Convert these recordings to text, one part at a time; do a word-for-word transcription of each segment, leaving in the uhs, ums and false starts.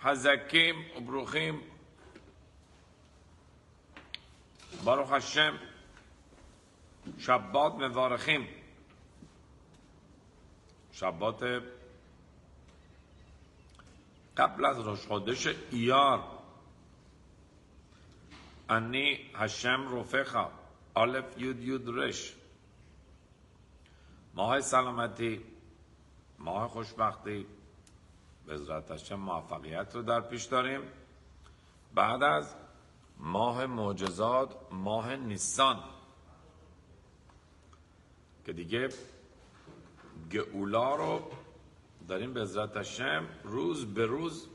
חזקים וברוכים, ברוך השם, שבת מבורכים. שבת قبل از ראש חודש אייר. אני השם רופאך, א' י' י' ר'. ماه سلامتی، ماه خوشبختی، بعزت هاشم موفقیت رو در پیش داریم. بعد از ماه معجزات، ماه نیسان که دیگه گئولا رو داریم بعزت هاشم روز به روز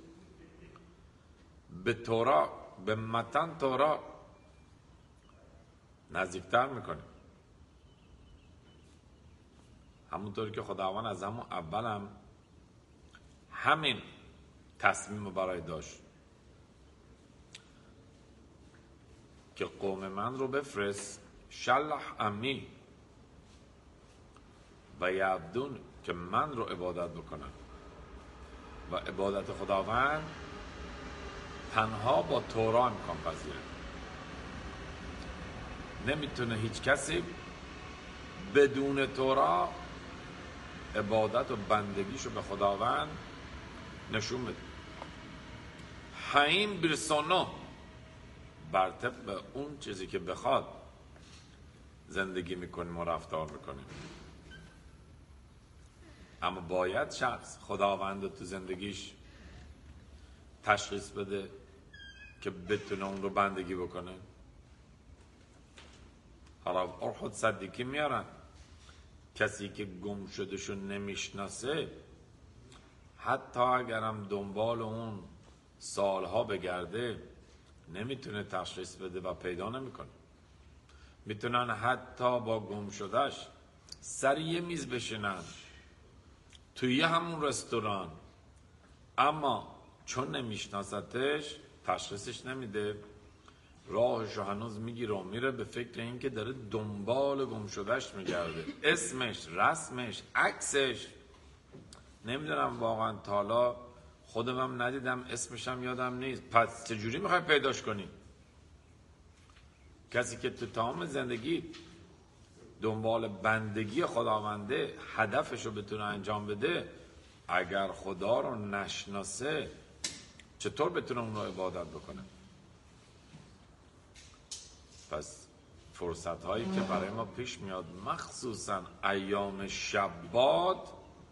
به تورا، به متن تورا نزدیکتر میکنیم. همونطوری که خداوند از همون اول هم همین تصمیم رو برای داشت که قوم من رو بفرست، شلح امی و یعبدون، که من رو عبادت بکنن. و عبادت خداوند تنها با تورا امکان پذیره. نمیتونه هیچ کسی بدون تورا عبادت و بندگیشو به خداوند نشون بده. حیم برسونو، بر طبق اون چیزی که بخواد زندگی میکنیم و رفتار میکنیم. اما باید شخص خداوند رو تو زندگیش تشخیص بده که بتونه اون رو بندگی بکنه. حالا ارخود صدیقی میارن، کسی که گم شدهشو نمیشناسه حتی اگرم دنبال اون سالها بگرده نمیتونه تشخیص بده و پیدا نمیکنه. میتونن حتی با گم شدهش سر یه میز بشینن توی همون رستوران، اما چون نمیشناستش تشخیصش نمیده، راهشو هنوز میگیره و میره به فکر این که داره دنبال گم شدهش میگرده. اسمش، رسمش، عکسش نمیدونم، واقعا تالا خودمم ندیدم، اسمشم یادم نیست. پس چجوری میخوای پیداش کنی؟ کسی که تو تمام زندگی دنبال بندگی خداونده، هدفشو بتونه انجام بده، اگر خدا رو نشناسه چطور بتونه اون رو عبادت بکنه؟ پس فرصت هایی که برای ما پیش میاد، مخصوصا ایام شبات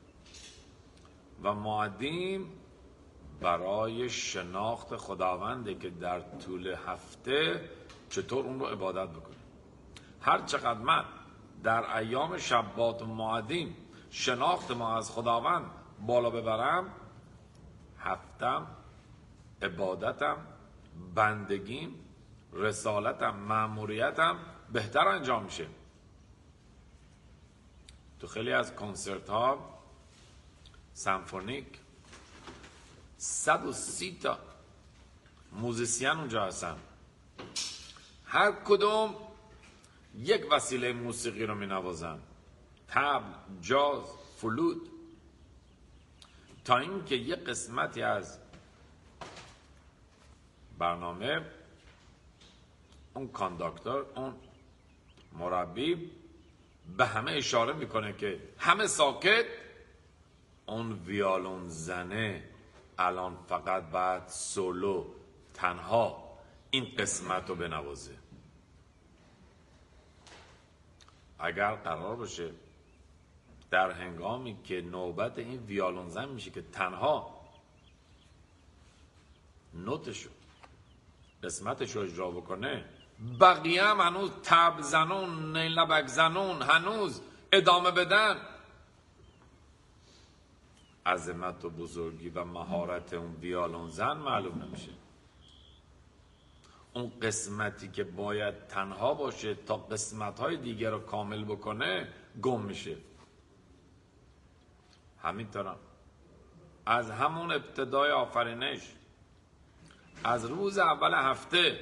و معدیم، برای شناخت خداونده که در طول هفته چطور اون رو عبادت بکنه. هر چقدر من در ایام شبات و معدیم شناخت ما از خداوند بالا ببرم، هفتم، عبادتم، بندگیم، رسالتم، مأموریتم بهتر انجام میشه. تو خیلی از کنسرت ها سمفونیک صد و سی تا موزیسین اونجا هستن، هر کدوم یک وسیله موسیقی رو می نوازن، طبل، جاز، فلوت، تا اینکه یک قسمتی از برنامه اون کانداکتور، اون مربی به همه اشاره میکنه که همه ساکت، اون ویالون زنه الان فقط بعد سولو تنها این قسمت رو بنوازه. اگر قرار باشه در هنگامی که نوبت این ویالون زن میشه که تنها نوتشو، قسمتشو اجرا بکنه، بقیه هم هنوز طبل زنون، نیلبک زنون هنوز ادامه بدن، عظمت و بزرگی و مهارت اون ویالون زن معلوم نمیشه. اون قسمتی که باید تنها باشه تا قسمت‌های دیگر رو کامل بکنه گم میشه. همینطور از همون ابتدای آفرینش، از روز اول هفته،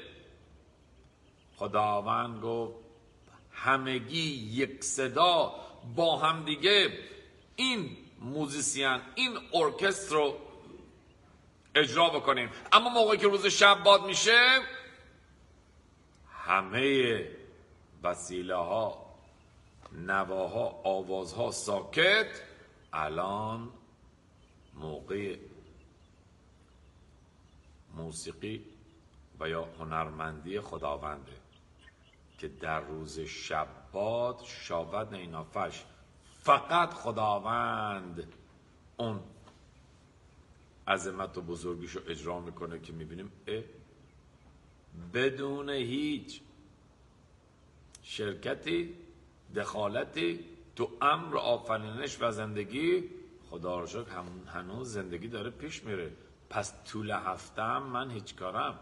خداوند گفت همگی یک صدا با هم دیگه این موزیسین، این ارکستر رو اجرا بکنیم. اما موقعی که روز شبات میشه همه وسیله ها، نواها، آوازها ساکت. الان موقع موسیقی و یا هنرمندی خداونده که در روز شبات شابت نینافش فقط خداوند اون عظمت و بزرگیشو اجرا میکنه که میبینیم اه بدون هیچ شرکتی، دخالتی تو امر آفرینش و زندگی، خدا رو شکر هنوز زندگی داره پیش میره. پس طول هفتم من هیچ کارم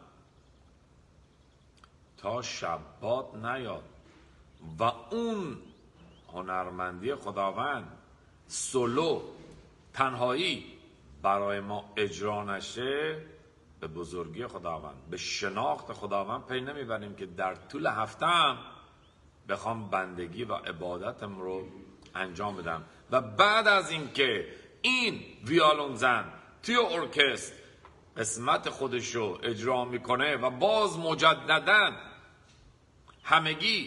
تا شبات نیاد و اون هنرمندی خداوند سولو تنهایی برای ما اجرا نشه، به بزرگی خداوند، به شناخت خداوند پی نمیبریم که در طول هفتم بخوام بندگی و عبادتم رو انجام بدم. و بعد از اینکه این ویالون زن توی ارکستر قسمت خودشو اجرا میکنه و باز مجدداً همگی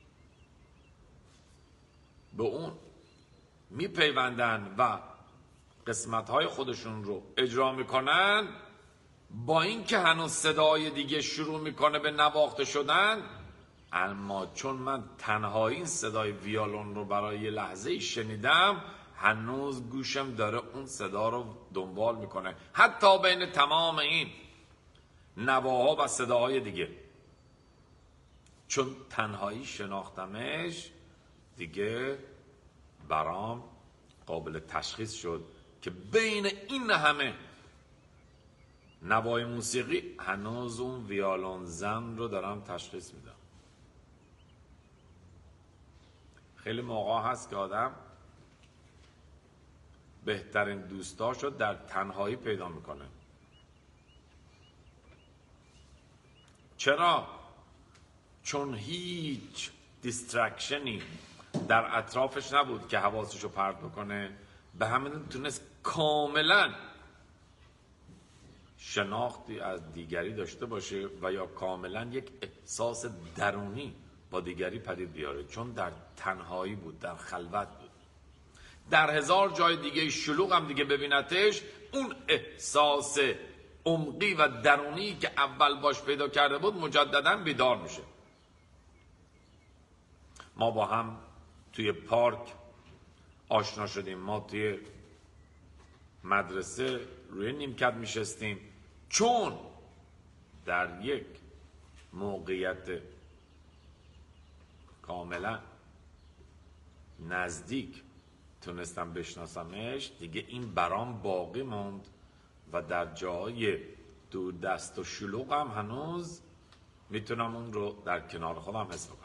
به اون میپیوندن و قسمت‌های خودشون رو اجرا میکنن، با اینکه هنوز صدای دیگه شروع میکنه به نواخته شدن، اما چون من تنهایی این صدای ویالون رو برای یه لحظه شنیدم، هنوز گوشم داره اون صدا رو دنبال میکنه، حتی بین تمام این نواها و صداهای دیگه. چون تنهایی شناختمش دیگه برام قابل تشخیص شد که بین این همه نوای موسیقی هنوز اون ویالون زن رو دارم تشخیص میدم. خیلی موقع هست که آدم بهترین دوستاشو در تنهایی پیدا میکنه. چرا؟ چون هیچ دیسترکشنی در اطرافش نبود که حواسشو پرت بکنه، به همین تونست کاملا شناختی از دیگری داشته باشه و یا کاملا یک احساس درونی با دیگری پدید بیاره، چون در تنهایی بود، در خلوت بود. در هزار جای دیگه شلوغ هم دیگه ببینتش، اون احساس عمقی و درونی که اول باش پیدا کرده بود مجددا بیدار میشه. ما با هم توی پارک آشنا شدیم، ما توی مدرسه روی نیمکت میشستیم، چون در یک موقعیت کاملا نزدیک تونستم بشناسمش، دیگه این برام باقی موند و در جای دور دست و شلوغ هم هنوز میتونم اون رو در کنار خودم حس بکنم.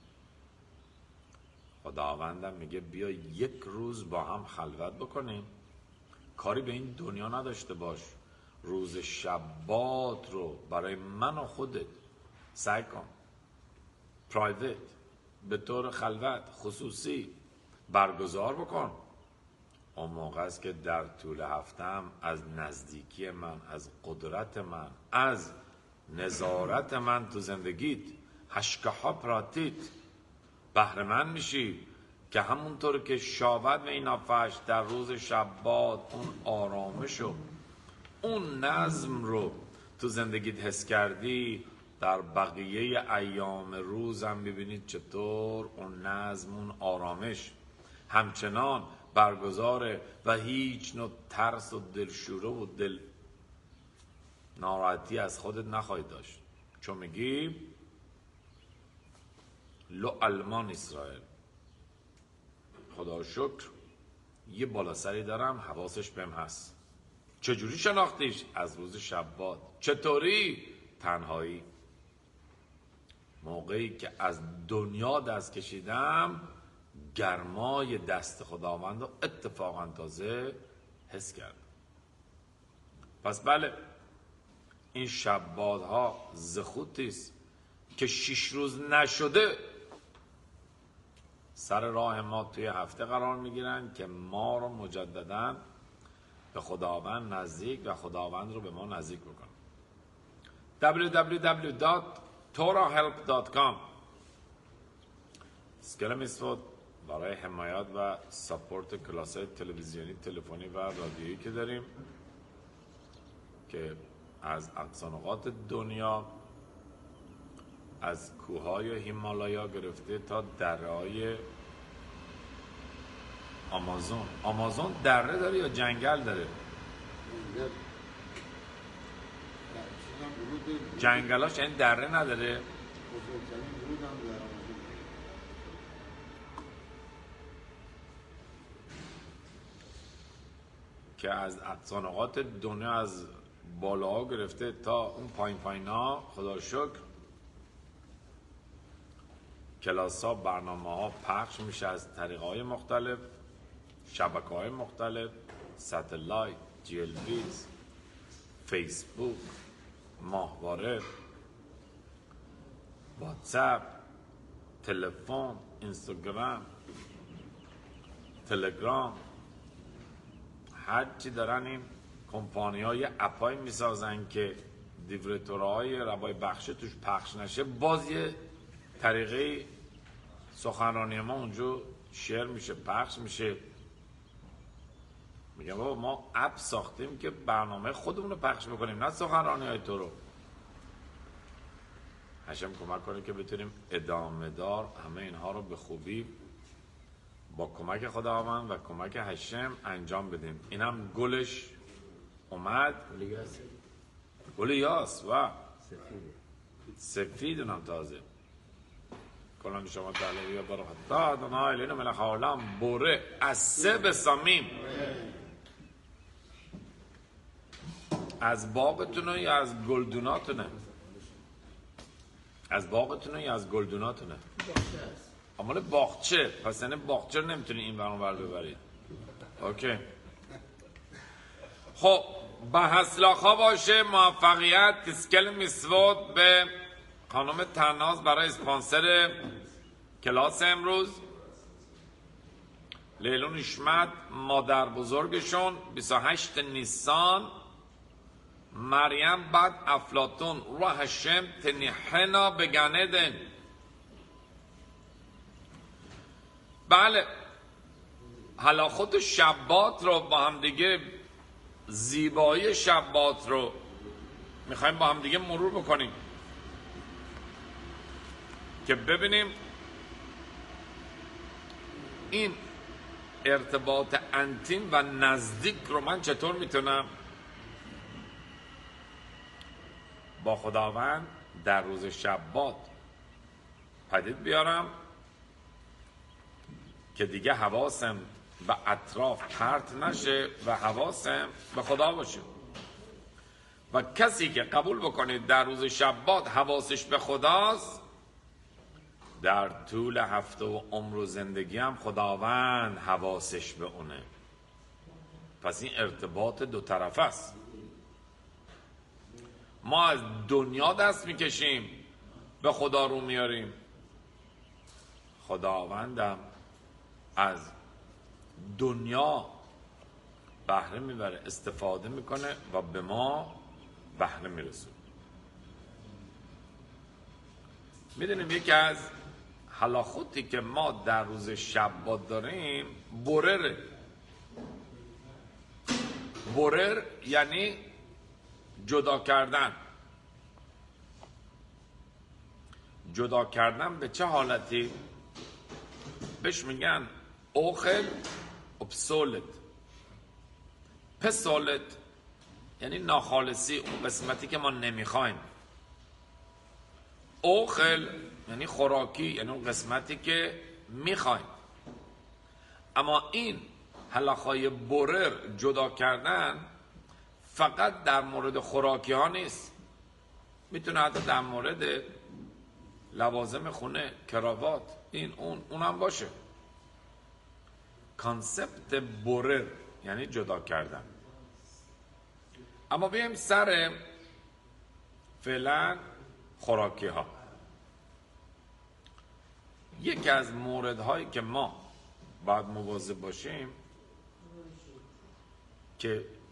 خداوندم میگه بیا یک روز با هم خلوت بکنیم، کاری به این دنیا نداشته باش، روز شبات رو برای من و خودت سعی کن پرایوت، به طور خلوت خصوصی برگزار بکن. اون موقع است که در طول هفتم از نزدیکی من، از قدرت من، از نظارت من تو زندگیت، هشکها پراتیت، بهره مند میشی که همونطور که شابت و اینافش در روز شبات اون آرامش و اون نظم رو تو زندگیت حس کردی، در بقیه ایام روزم ببینید چطور اون نظم، اون آرامش همچنان برگزاره و هیچ نوع ترس و دلشوره و دل ناراحتی از خودت نخواهی داشت، چون میگی لو المان اسرائیل، خدا شکر یه بالا سری دارم، حواسش بهم هست. چجوری شناختیش؟ از روز شبات. چطوری؟ تنهایی. موقعی که از دنیا دست کشیدم، گرمای دست خداوند رو اتفاقا تازه حس کردم. پس بله، این شبات ها زخوتیست که شش روز نشده سر راه ما توی هفته قرار میگیرن که ما رو مجددا به خداوند نزدیک و خداوند رو به ما نزدیک بکنه. دبلیو دبلیو دبلیو دات تورا هلپ دات کام اسکل میسفوت برای حمایت و ساپورت کلاس‌های تلویزیونی، تلفنی و رادیویی که داریم که از اقصا نقاط دنیا، از کوههای هیمالایا گرفته تا دره‌های آمازون. آمازون دره داره یا جنگل داره؟ جنگلاش این دره نداره؟ که از اقصا نقاط دنیا، از بالاها گرفته تا اون پایین پایینا، خدا رو شکر کلاس ها، برنامه ها پخش میشه از طریق های مختلف، شبکه های مختلف، ستلایت، جی ال ویز، فیسبوک، ماهواره، واتساپ، تلفن، اینستاگرام، تلگرام، هر چی دارن این کمپانی های اپای میسازن که دیورتورهای روای بخشه توش پخش نشه، باز یه طریقه سخنرانی ما اونجا شیر میشه، پخش میشه. میگم بابا ما اپ ساختیم که برنامه خودمون رو پخش بکنیم، نه سخنرانی های تو رو. هشم کمک کنه که بتونیم ادامه دار همه اینها رو به خوبی با کمک خداوند و کمک هشم انجام بدیم. اینم گلش اومد، گل یاس و سفید اونم تازه. کلان شما تعالی یا برای خدا دنای لینو ملخ عالم بوره از سه بسامیم. از باغتونه یا از گلدوناتونه؟ از باغتونه یا از گلدوناتونه؟ عمال باغچه. پس یعنی باغچه رو نمیتونی این ور ور ببرید. اوکی. خب به حسلاخا باشه. موفقیت. اسکل میسوت به خانم تناز برای اسپانسر کلاس امروز. لیلون اشمت مادر بزرگشون بیست و هشت نیسان. مریم بعد افلاتون رو هشم تنیحنا بگندن. بله حالا خود شبات رو با هم دیگه، زیبایی شبات رو میخوایم با هم دیگه مرور بکنیم که ببینیم این ارتباط انتیم و نزدیک رو من چطور میتونم با خداوند در روز شبات پدید بیارم که دیگه حواسم به اطراف پرت نشه و حواسم به خدا باشه. و کسی که قبول بکنید در روز شبات حواسش به خداست، در طول هفته و عمر و زندگی هم خداوند حواسش به اونه. پس این ارتباط دو طرفه است. ما از دنیا دست میکشیم به خدا رو میاریم، خداوندم از دنیا بهره میبره، استفاده میکنه و به ما بهره میرسونه. میدونیم یکی از حلاخوتی که ما در روز شبات داریم برره. برر یعنی جدا کردن. جدا کردن به چه حالتی؟ بهش میگن اوخل و پسولت. پسولت یعنی ناخالصی، اون قسمتی که ما نمیخوایم. اوخل یعنی خوراکی، یعنی اون قسمتی که میخوایم. اما این حلقای برر جدا کردن فقط در مورد خوراکی ها نیست، میتونه حتی در مورد لوازم خونه، کراوات، این اون اونم باشه. کانسپت برر یعنی جدا کردن. اما بیایم سر فعلا خوراکی ها. یکی از موردهایی که ما باید مواظب باشیم که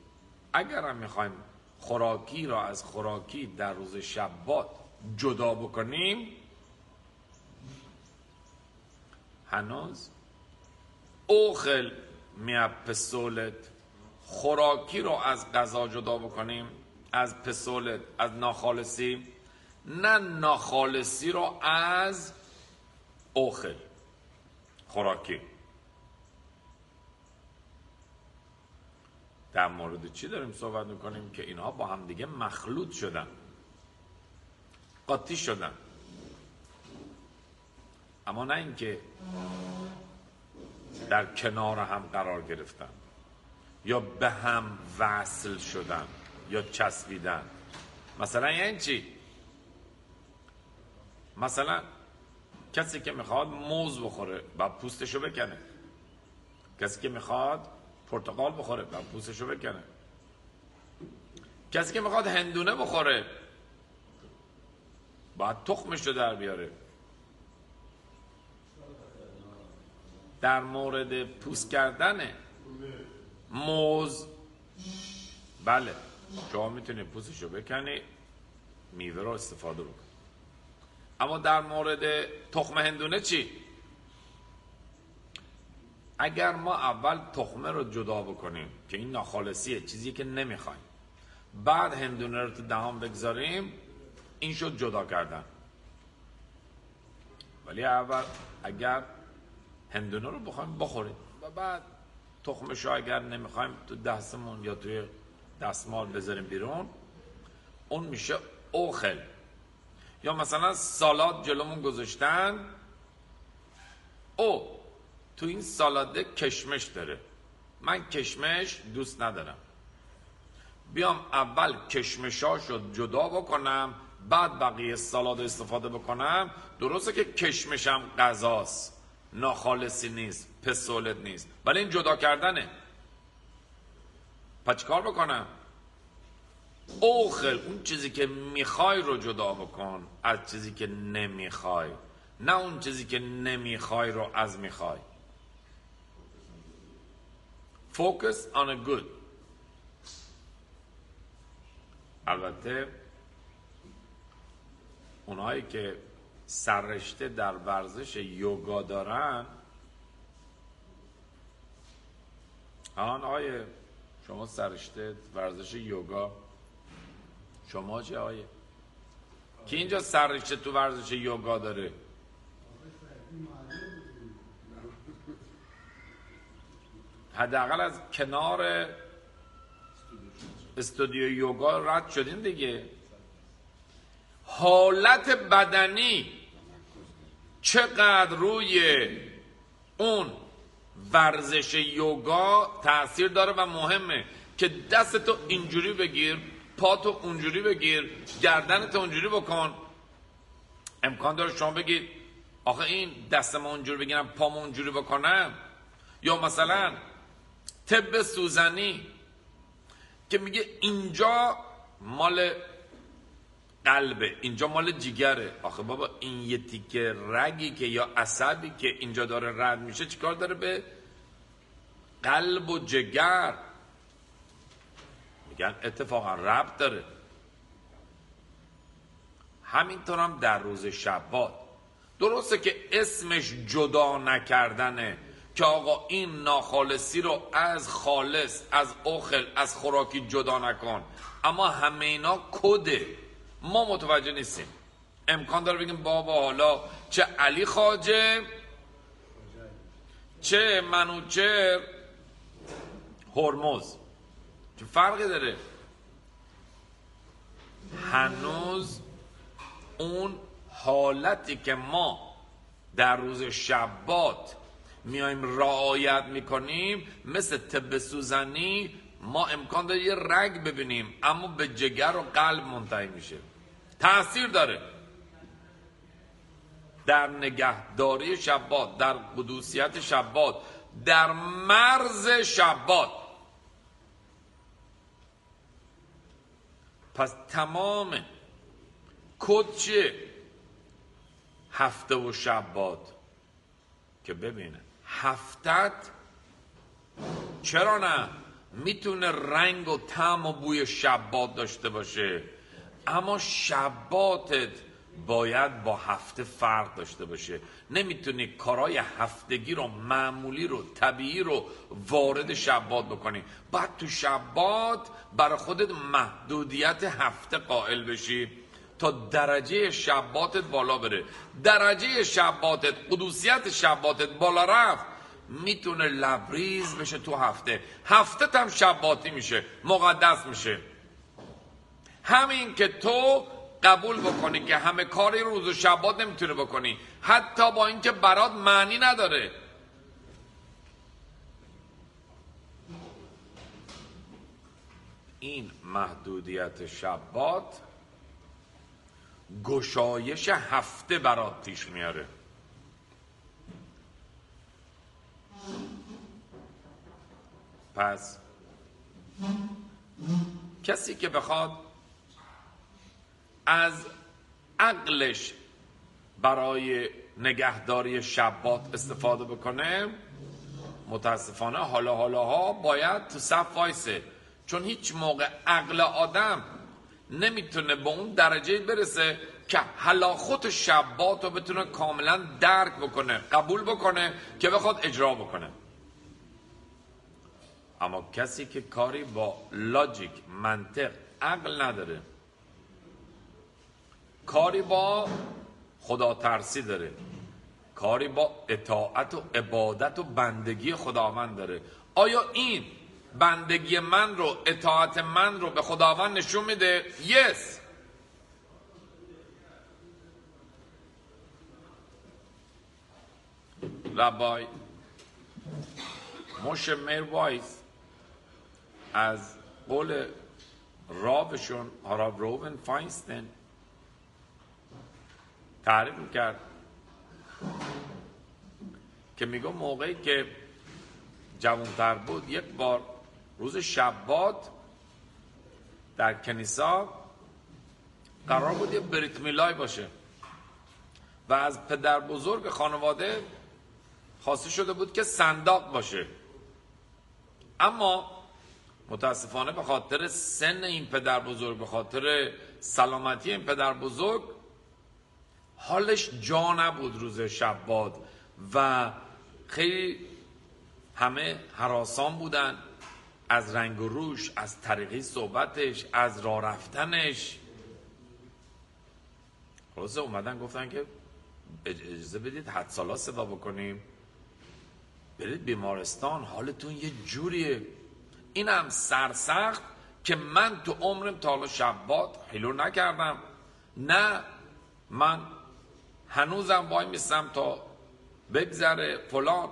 اگر هم میخوایم خوراکی را از خوراکی در روز شبات جدا بکنیم، هنوز اوخل میا پسولت، خوراکی رو از غذا جدا بکنیم، از پسولت، از ناخالصی، نه ناخالصی رو از اوخل، خوراکی. در مورد چی داریم صحبت میکنیم؟ که اینها با هم دیگه مخلوط شدن، قاطی شدن، اما نه اینکه در کنار هم قرار گرفتن یا به هم وصل شدن یا چسبیدن. مثلا یعنی چی؟ مثلا کسی که میخواد موز بخوره باید پوستشو بکنه، کسی که میخواد پرتقال بخوره باید پوستشو بکنه، کسی که میخواد هندونه بخوره باید تخمشو در بیاره. در مورد پوست کردن موز، بله شما میتونید پوستشو بکنی، میوه رو استفاده بکن. اما در مورد تخم هندونه چی؟ اگر ما اول تخمه رو جدا بکنیم که این ناخالصیه، چیزی که نمیخوایم، بعد هندونه رو تو دهان بگذاریم، این شد جدا کردن. ولی اول اگر هندونه رو بخوایم بخوریم و بعد تخمش رو اگر نمیخوایم تو دستمون یا توی دستمال بذاریم بیرون، اون میشه اوخل. یا مثلا سالاد جلومون گذاشتن، او تو این سالاده کشمش داره، من کشمش دوست ندارم، بیام اول کشمشاشو جدا بکنم بعد بقیه سالاد استفاده بکنم. درسته که کشمشم غذاست، ناخالصی نیست، پسولت نیست، ولی این جدا کردنه. پس چیکار بکنم؟ اوخل، اون چیزی که میخوای رو جدا بکن از چیزی که نمیخوای، نه اون چیزی که نمیخوای رو از میخوای. Focus on a good. البته اونایی که سررشته در ورزش یوگا دارن، آن آیه شما سررشته ورزش یوگا، شما چه آیه؟ کی اینجا سررشته تو ورزش یوگا داره؟ حداقل از کنار استودیو یوگا رد شدین دیگه. حالت بدنی چقدر روی اون ورزش یوگا تأثیر داره و مهمه که دستتو اینجوری بگیر، پاتو اونجوری بگیر، گردنتو اونجوری بکن. امکان داره شما بگید آخه این دستم اونجوری بگیرم پامو اونجوری بکنم. یا مثلا طب سوزنی که میگه اینجا مال قلبه، اینجا مال جگره. آخه بابا این یه تیکه رگی که یا عصبی که اینجا داره رد میشه چیکار داره به قلب و جگر؟ میگن اتفاقا ربط داره. همینطور هم در روز شبات درسته که اسمش جدا نکردنه که آقا این ناخالصی رو از خالص، از اوخل، از خوراکی جدا نکن، اما همه اینا کده، ما متوجه نیستیم. امکان داره بگیم بابا حالا چه علی خواجه، چه منوچهر هرمز، چه فرقی داره؟ هنوز اون حالتی که ما در روز شبات میایم رعایت میکنیم، مثل طب سوزنی ما امکان داره یه رگ ببینیم اما به جگر و قلب منتهی میشه. تأثیر داره در نگهداری شبات، در قدوسیت شبات، در مرز شبات. پس تمام کد چیه؟ هفته و شبات. که ببینه هفتت چرا نه میتونه رنگ و طعم و بوی شبات داشته باشه، اما شباتت باید با هفته فرق داشته باشه. نمیتونی کارهای هفتگی رو، معمولی رو، طبیعی رو وارد شبات بکنی. باید تو شبات برای خودت محدودیت هفته قائل بشی تا درجه شباتت بالا بره. درجه شباتت، قدوسیت شباتت بالا رفت، میتونه لبریز بشه تو هفته. هفته هم شباتی میشه، مقدس میشه. همین که تو قبول بکنی که همه کاری روز و شبات نمیتونه بکنی، حتی با اینکه برات معنی نداره. این محدودیت شبات گشایش هفته برات پیش میاره. پس کسی که بخواد از عقلش برای نگهداری شبات استفاده بکنه، متاسفانه حالا حالاها باید تو صف وایسه، چون هیچ موقع عقل آدم نمیتونه به اون درجه برسه که هلاخوت شبات رو بتونه کاملا درک بکنه، قبول بکنه که بخواد اجرا بکنه. اما کسی که کاری با لاجیک، منطق، عقل نداره، کاری با خدا ترسی داره، کاری با اطاعت و عبادت و بندگی خداوند داره، آیا این بندگی من رو، اطاعت من رو به خداوند نشون میده؟ یس. ربای موشه میر وایس از قول راوشون هاراو روون فاینستن تعریف میکرد که میگه موقعی که جوانتر بود، یک بار روز شبات در کنیسا قرار بود یه بریت میلای باشه و از پدر بزرگ خانواده خواسته شده بود که صندوق باشه، اما متاسفانه به خاطر سن این پدر بزرگ، به خاطر سلامتی این پدر بزرگ، حالش جا نبود روز شبات و خیلی همه هراسان بودن از رنگ و روش، از طریقی صحبتش، از راه رفتنش. خلاصه اومدن گفتن که اجازه بدید حدسالا صدا بکنیم، برید بیمارستان، حالتون یه جوریه. اینم سرسخت که من تو عمرم تا حالا شبات حلو نکردم، نه من هنوزم وای میستم تا بگذره فلان.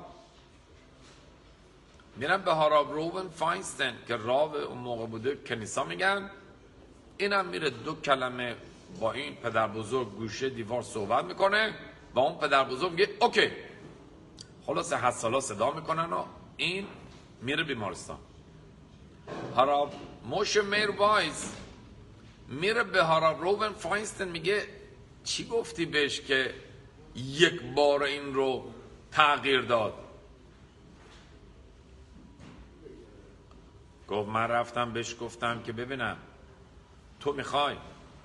میرم به هاراو روون فاینستن که راو اون موقع بوده کنیسا، میگن اینم میره دو کلمه با این پدر بزرگ گوشه دیوار صحبت میکنه و اون پدر بزرگ میگه اوکی. خلاصه حسالا صدا میکنن و این میره بیمارستان. هاراو موشه میر وایس میره به هاراو روون فاینستن میگه چی گفتی بهش که یک بار این رو تغییر داد؟ گفت من رفتم بهش گفتم که ببینم تو میخوای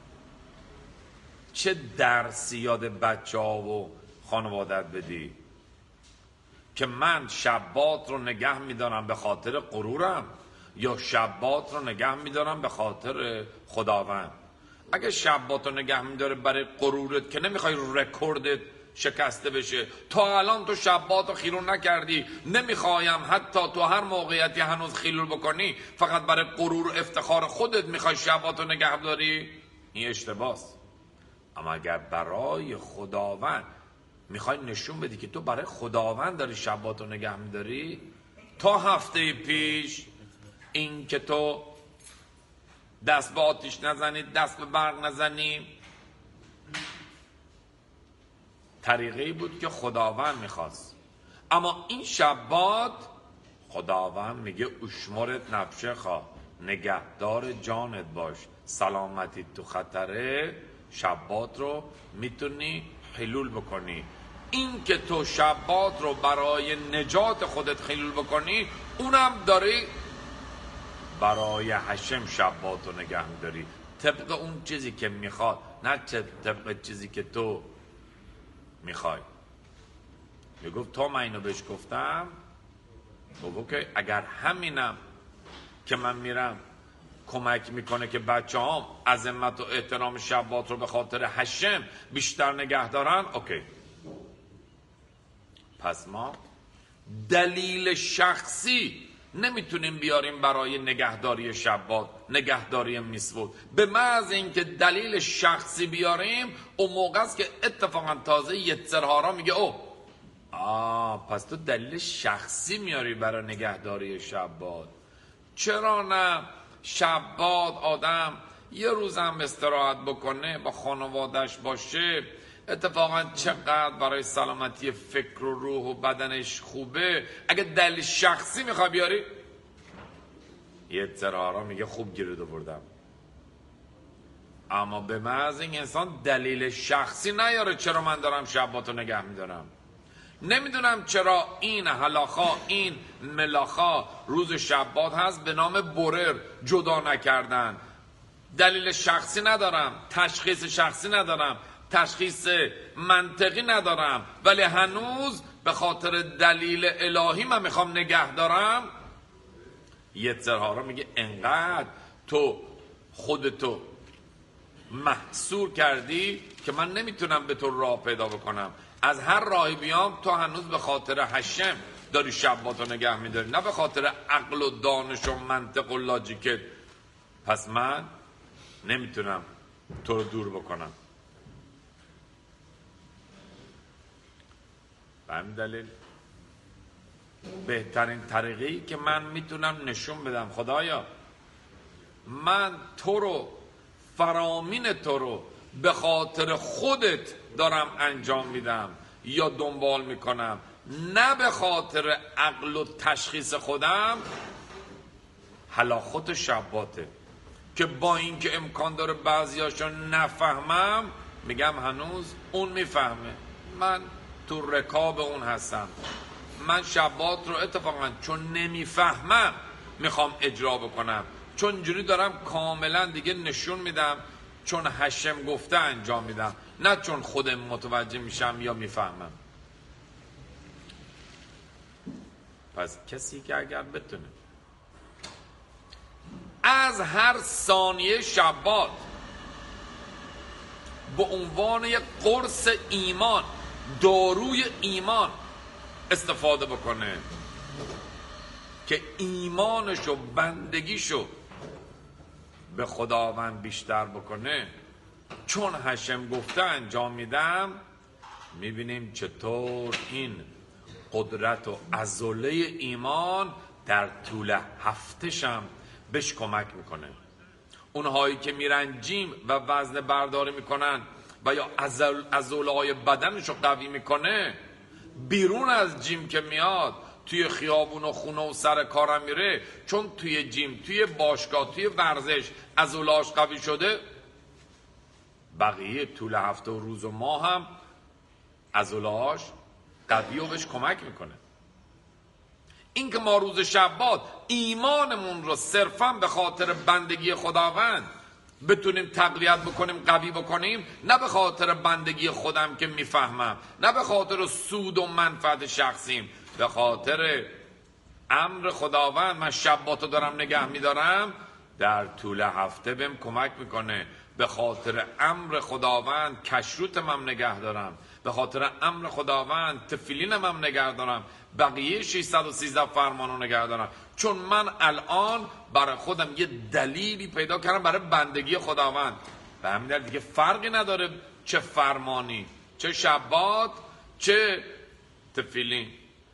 چه درسی یاد بچه ها و خانوادت بدی که من شبات رو نگه میدارم به خاطر غرورم یا شبات رو نگه میدارم به خاطر خداوند؟ اگه شبات رو نگه میداره برای غرورت که نمیخوای رکوردت شکسته بشه، تا الان تو شبات رو خیلول نکردی، نمیخوایم حتی تو هر موقعیتی هنوز خیلول بکنی، فقط برای غرور و افتخار خودت میخوای شبات رو نگه داری، این اشتباهست. اما اگر برای خداوند میخوای نشون بدی که تو برای خداوند داری شبات رو نگه میداری، تا هفته پیش این که تو دست به آتیش نزنی، دست به برق نزنی، طریقی بود که خداوند میخواست. اما این شبات خداوند میگه اشمرت نفشه خواه، نگهدار جانت باش، سلامتی تو خطره، شبات رو میتونی حلول بکنی. این که تو شبات رو برای نجات خودت حلول بکنی، اونم داری برای هشم شبات رو نگه میداری طبق اون چیزی که میخواد، نه طبق چیزی که تو میخوای. میگفت تا من اینو بهش گفتم، گفت اوکی، اگر همینم که من میرم کمک میکنه که بچه هام عظمت و احترام شبات رو به خاطر هشم بیشتر نگه دارن، اوکی. پس ما دلیل شخصی نمیتونیم بیاریم برای نگهداری شبات، نگهداری میسوود. به محض اینکه دلیل شخصی بیاریم، اون موقع است که اتفاقا تازه یتزرهارا میگه او آه پس تو دلیل شخصی میاری برای نگهداری شبات. چرا نه شبات آدم یه روزم استراحت بکنه، با خانوادش باشه، اتفاقا چقدر برای سلامتی فکر و روح و بدنش خوبه. اگه دلیل شخصی میخوای بیاری، یه ترارا میگه خوب گیرد آوردم. اما به محض این انسان دلیل شخصی نیاره چرا من دارم شباتو نگه میدارم، نمیدونم چرا این هلاخا این ملاخا روز شبات هست به نام برر جدا نکردن، دلیل شخصی ندارم، تشخیص شخصی ندارم، تشخیص منطقی ندارم، ولی هنوز به خاطر دلیل الهی من میخوام نگه دارم. یتزرها رو میگه انقدر تو خودتو محصور کردی که من نمیتونم به تو راه پیدا بکنم. از هر راهی بیام تو هنوز به خاطر هشم داری شباتو نگه میداری، نه به خاطر عقل و دانش و منطق و لاجیکت. پس من نمیتونم تو رو دور بکنم. به همین دلیل بهترین طریقی که من میتونم نشون بدم خدایا من تو رو، فرامین تو رو به خاطر خودت دارم انجام میدم یا دنبال میکنم، نه به خاطر عقل و تشخیص خودم. هلاخوت شباته که با اینکه امکان داره بعضیاشو نفهمم، میگم هنوز اون میفهمه، من تو رکاب اون هستم. من شبات رو اتفاقا چون نمیفهمم میخوام اجرا بکنم، چون اینجوری دارم کاملا دیگه نشون میدم، چون هشم گفته انجام میدم، نه چون خودم متوجه میشم یا میفهمم. پس کسی که اگر بتونه از هر ثانیه شبات به عنوان یک قرص ایمان، داروی ایمان استفاده بکنه که ایمانش و بندگیشو به خداوند بیشتر بکنه، چون هشم گفته انجام میدم، میبینیم چطور این قدرت و عضله ایمان در طول هفتهشم بهش کمک میکنه. اونهایی که میرن جیم و وزن برداری میکنن و یا عضله های بدنشو قوی میکنه، بیرون از جیم که میاد توی خیابون و خونه و سر کارم میره، چون توی جیم، توی باشگاه، توی ورزش عضله‌اش قوی شده، بقیه طول هفته و روز و ماه هم عضله‌اش قوی و بهش کمک میکنه. این که ما روز شبات ایمانمون رو صرفا به خاطر بندگی خداوند بتونیم تقویت بکنیم، قوی بکنیم، نه به خاطر بندگی خودم که میفهمم، نه به خاطر سود و منفعت شخصیم، به خاطر امر خداوند من شباتو دارم نگه میدارم، در طول هفته بهم کمک میکنه. به خاطر امر خداوند کشروتم هم نگه دارم، به خاطر امر خداوند تفیلینم هم نگه دارم، بقیه ششصد و سیزده فرمانو نگه دارم، چون من الان برای خودم یه دلیلی پیدا کردم برای بندگی خداوند. به همین دلیل دیگه فرقی نداره چه فرمانی، چه شبات، چه تفیلین.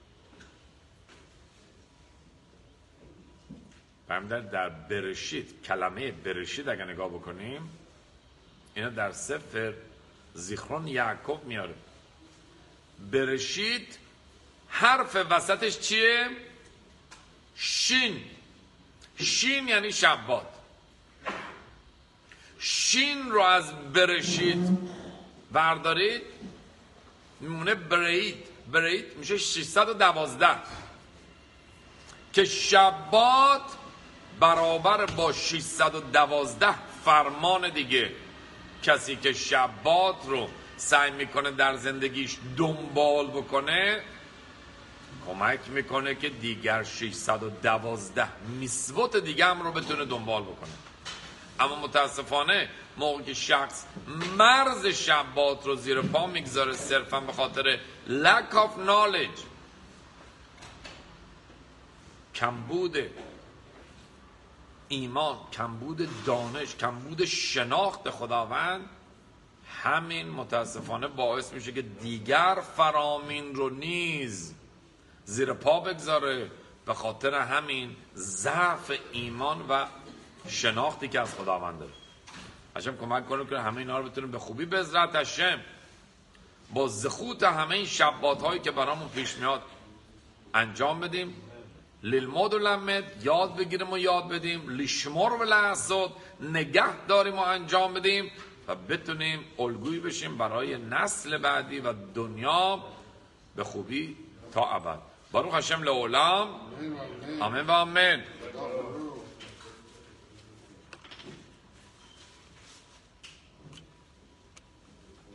به همین دلیل در برشید، کلمه برشید اگر نگاه بکنیم، اینا در سفر زیخرون یعقوب میاره. برشید حرف وسطش چیه؟ شین. شین یعنی شبات. شین رو از برشید بردارید میمونه برید. برید میشه ششصد و دوازده که شبات برابر با ششصد و دوازده فرمان دیگه. کسی که شبات رو سعی میکنه در زندگیش دنبال بکنه، کمک میکنه که دیگر ششصد و دوازده میسوت دیگه هم رو بتونه دنبال بکنه. اما متاسفانه موقعی که شخص مرز شبات رو زیر پا میگذاره صرفا به خاطر lack of knowledge، کمبود ایمان، کمبود دانش، کمبود شناخت خداوند، همین متاسفانه باعث میشه که دیگر فرامین رو نیز زیر پا بگذاره به خاطر همین ضعف ایمان و شناختی که از خداوند داره. هشم کمک کنه که همه اینا رو بتونیم به خوبی به عزت هشم با زخوت همه این شبات هایی که برامون پیش میاد انجام بدیم. للمود و لمد، یاد بگیریم و یاد بدیم، لیشمر و لحظات، نگه داریم و انجام بدیم و بتونیم الگویی بشیم برای نسل بعدی و دنیا به خوبی تا ابد. باروخ هشم لعالم. آمین و آمین.